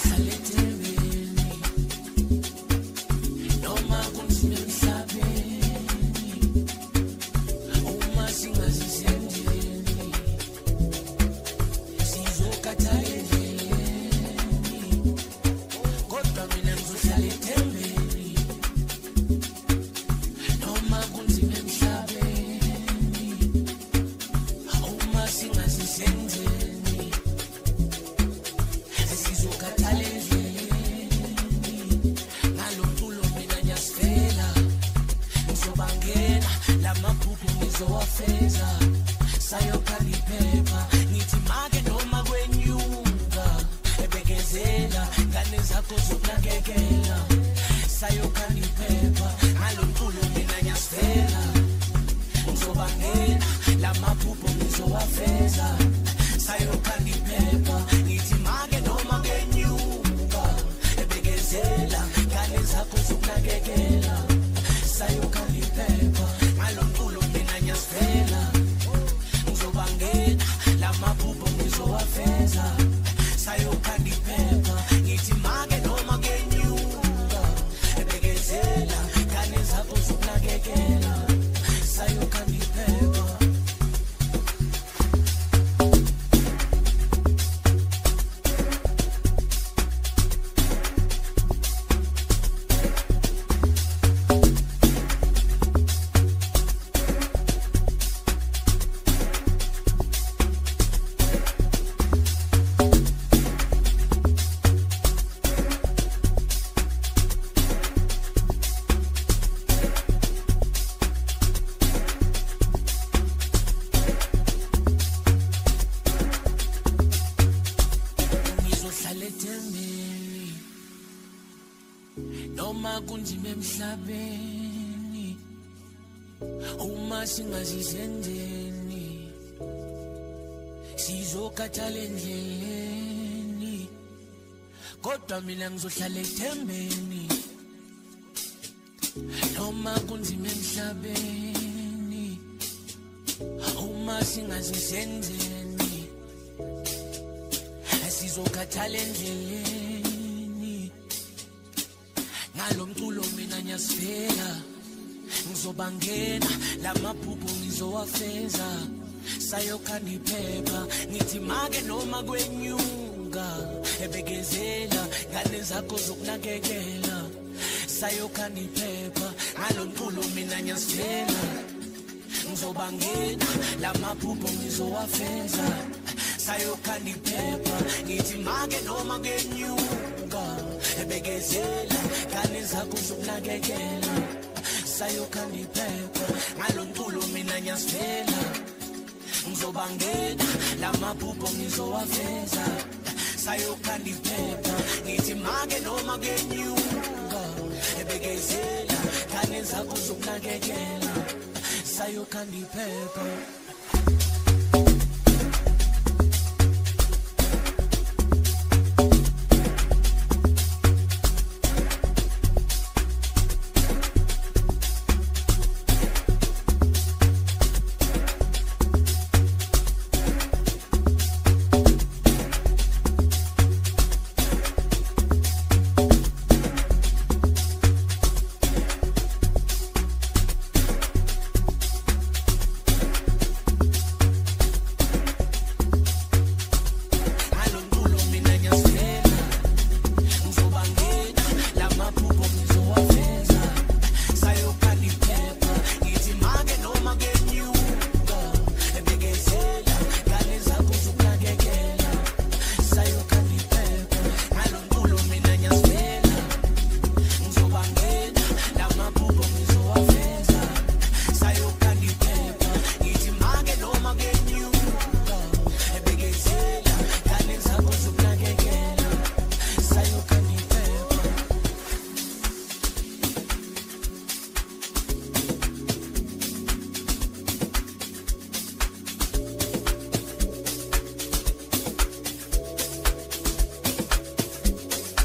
noma kunzima emhlabeni uma singazizenzeni sizokhathala endleleni kodwa mina ngizohlala ethembeni noma kunzima emhlabeni uma singazizenzeni sizokhathala endleleni ngalomculo mina nyasifela ngizobangena lamaphupho ngizowafeza sayokhanda iphepha ngithi make noma kwenyuka ebekezela ngane zakho zokunakekela sayokhanda iphepha ngalomculo mina nyasifela ngizobangena lamaphupho ngizowafeza sayokhanda iphepha ngithi make noma kwenyuka ebekezela ngane zakho zokunakekela sayokhanda iphepha ngalomculo mina nyasifela ngizobangena lamaphupho ngizowafeza sayokhanda iphepha ngithi make noma kwenyuka ebekezela ngane zakho zokunakekela sayokhanda iphepha